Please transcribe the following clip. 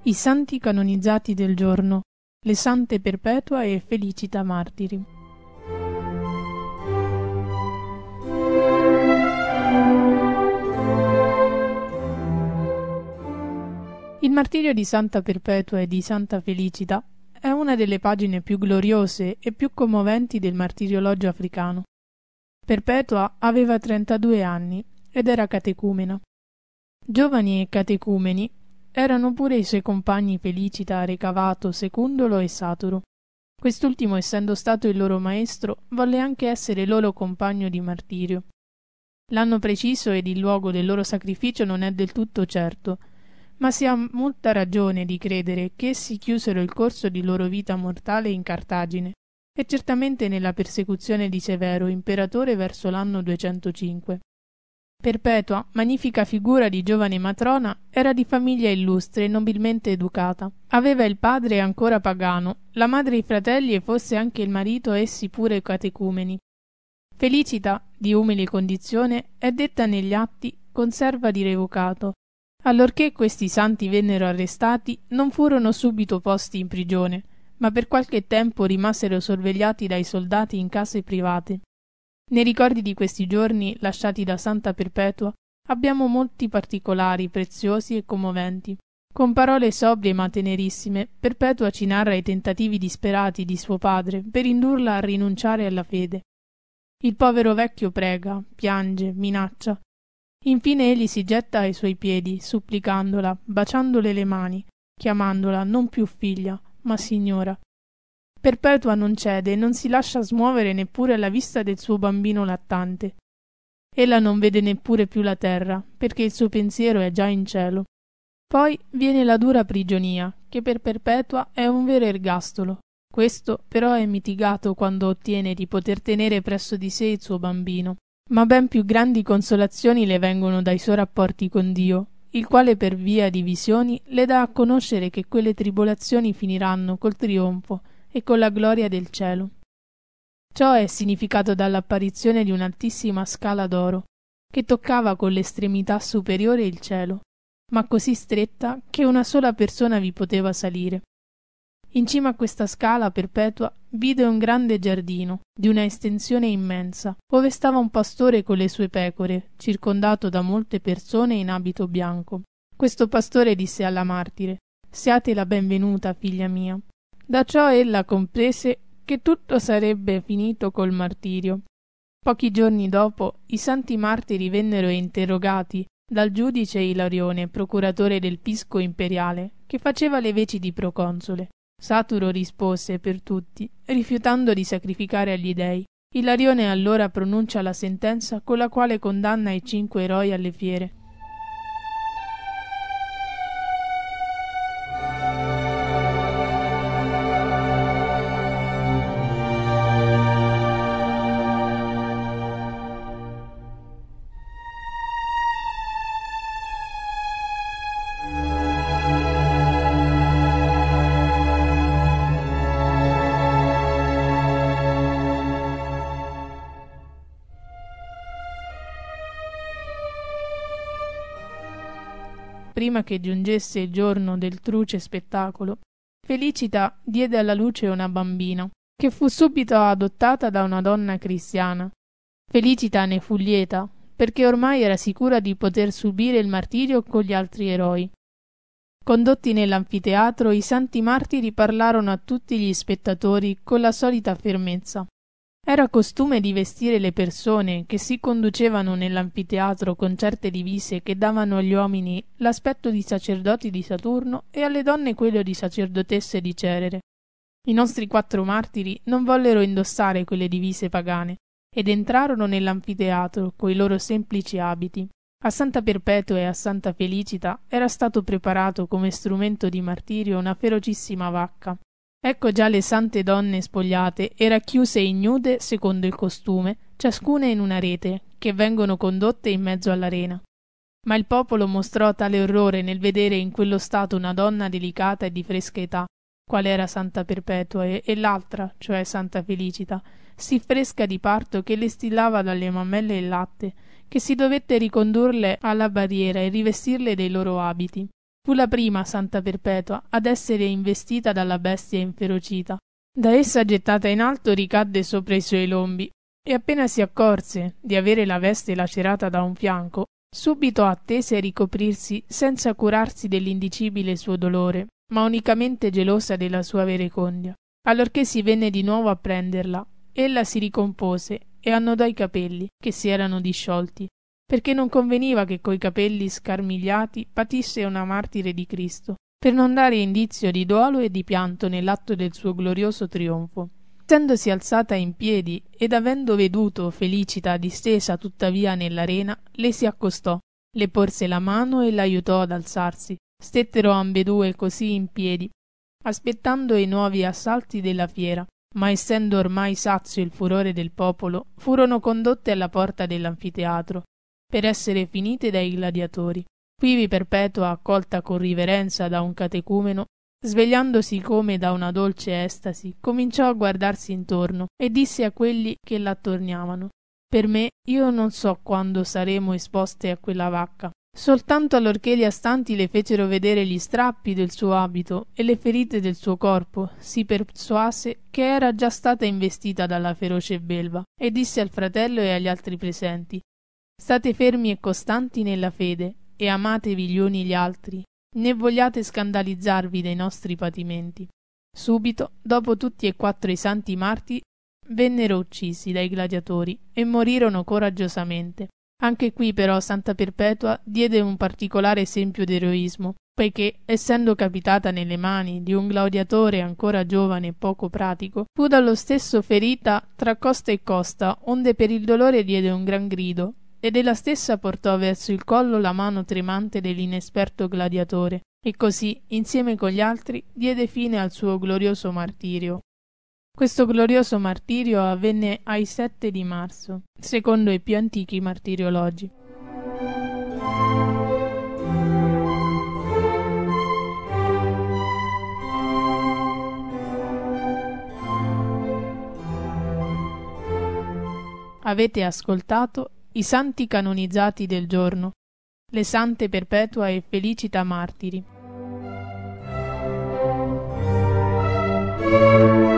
I santi canonizzati del giorno, le sante Perpetua e Felicita martiri. Il martirio di Santa Perpetua e di Santa Felicita è una delle pagine più gloriose e più commoventi del martiriologio africano. Perpetua aveva 32 anni ed era catecumena. Giovani e catecumeni erano pure i suoi compagni Felicita, Recavato, Secundolo e Saturo. Quest'ultimo, essendo stato il loro maestro, volle anche essere loro compagno di martirio. L'anno preciso ed il luogo del loro sacrificio non è del tutto certo, ma si ha molta ragione di credere che essi chiusero il corso di loro vita mortale in Cartagine, e certamente nella persecuzione di Severo, imperatore, verso l'anno 205. Perpetua, magnifica figura di giovane matrona, era di famiglia illustre e nobilmente educata. Aveva il padre ancora pagano, la madre e i fratelli e fosse anche il marito essi pure catecumeni. Felicita, di umile condizione, è detta negli atti conserva di revocato. Allorché questi santi vennero arrestati, non furono subito posti in prigione, ma per qualche tempo rimasero sorvegliati dai soldati in case private. Nei ricordi di questi giorni, lasciati da Santa Perpetua, abbiamo molti particolari preziosi e commoventi. Con parole sobrie ma tenerissime, Perpetua ci narra i tentativi disperati di suo padre per indurla a rinunciare alla fede. Il povero vecchio prega, piange, minaccia. Infine egli si getta ai suoi piedi, supplicandola, baciandole le mani, chiamandola non più figlia, ma signora. Perpetua non cede e non si lascia smuovere neppure alla vista del suo bambino lattante. Ella non vede neppure più la terra, perché il suo pensiero è già in cielo. Poi viene la dura prigionia, che per Perpetua è un vero ergastolo. Questo però è mitigato quando ottiene di poter tenere presso di sé il suo bambino. Ma ben più grandi consolazioni le vengono dai suoi rapporti con Dio, il quale per via di visioni le dà a conoscere che quelle tribolazioni finiranno col trionfo e con la gloria del cielo. Ciò è significato dall'apparizione di un'altissima scala d'oro, che toccava con l'estremità superiore il cielo, ma così stretta che una sola persona vi poteva salire. In cima a questa scala Perpetua vide un grande giardino, di una estensione immensa, ove stava un pastore con le sue pecore, circondato da molte persone in abito bianco. Questo pastore disse alla martire: «Siate la benvenuta, figlia mia». Da ciò ella comprese che tutto sarebbe finito col martirio. Pochi giorni dopo i santi martiri vennero interrogati dal giudice Ilarione, procuratore del pisco imperiale, che faceva le veci di proconsole. Saturo rispose per tutti, rifiutando di sacrificare agli dei. Ilarione allora pronuncia la sentenza con la quale condanna i 5 eroi alle fiere. Prima che giungesse il giorno del truce spettacolo, Felicita diede alla luce una bambina, che fu subito adottata da una donna cristiana. Felicita ne fu lieta, perché ormai era sicura di poter subire il martirio con gli altri eroi. Condotti nell'anfiteatro, i santi martiri parlarono a tutti gli spettatori con la solita fermezza. Era costume di vestire le persone che si conducevano nell'anfiteatro con certe divise che davano agli uomini l'aspetto di sacerdoti di Saturno e alle donne quello di sacerdotesse di Cerere. I nostri 4 martiri non vollero indossare quelle divise pagane ed entrarono nell'anfiteatro coi loro semplici abiti. A Santa Perpetua e a Santa Felicita era stato preparato come strumento di martirio una ferocissima vacca. Ecco già le sante donne spogliate e racchiuse ignude secondo il costume, ciascuna in una rete, che vengono condotte in mezzo all'arena. Ma il popolo mostrò tale orrore nel vedere in quello stato una donna delicata e di fresca età, quale era Santa Perpetua, e l'altra, cioè Santa Felicita, sì fresca di parto che le stillava dalle mammelle il latte, che si dovette ricondurle alla barriera e rivestirle dei loro abiti. Fu la prima Santa Perpetua ad essere investita dalla bestia inferocita. Da essa gettata in alto ricadde sopra i suoi lombi e appena si accorse di avere la veste lacerata da un fianco, subito attese a ricoprirsi senza curarsi dell'indicibile suo dolore, ma unicamente gelosa della sua verecondia. Allorché si venne di nuovo a prenderla, ella si ricompose e annodò i capelli, che si erano disciolti, perché non conveniva che coi capelli scarmigliati patisse una martire di Cristo, per non dare indizio di dolo e di pianto nell'atto del suo glorioso trionfo. Essendosi alzata in piedi ed avendo veduto Felicita distesa tuttavia nell'arena, le si accostò, le porse la mano e l'aiutò ad alzarsi. Stettero ambedue così in piedi, aspettando i nuovi assalti della fiera, ma essendo ormai sazio il furore del popolo, furono condotte alla porta dell'anfiteatro, per essere finite dai gladiatori. Quivi Perpetua, accolta con riverenza da un catecumeno, svegliandosi come da una dolce estasi, cominciò a guardarsi intorno e disse a quelli che l'attorniavano: «Per me, io non so quando saremo esposte a quella vacca». Soltanto allorché gli astanti le fecero vedere gli strappi del suo abito e le ferite del suo corpo, si persuase che era già stata investita dalla feroce belva, e disse al fratello e agli altri presenti: «State fermi e costanti nella fede, e amatevi gli uni gli altri, né vogliate scandalizzarvi dei nostri patimenti». Subito, dopo tutti e quattro i santi martiri, vennero uccisi dai gladiatori e morirono coraggiosamente. Anche qui però Santa Perpetua diede un particolare esempio d'eroismo, poiché, essendo capitata nelle mani di un gladiatore ancora giovane e poco pratico, fu dallo stesso ferita tra costa e costa, onde per il dolore diede un gran grido, ed ella stessa portò verso il collo la mano tremante dell'inesperto gladiatore, e così, insieme con gli altri, diede fine al suo glorioso martirio. Questo glorioso martirio avvenne ai 7 di marzo, secondo i più antichi martiriologi. Avete ascoltato i santi canonizzati del giorno, le sante Perpetua e Felicita martiri.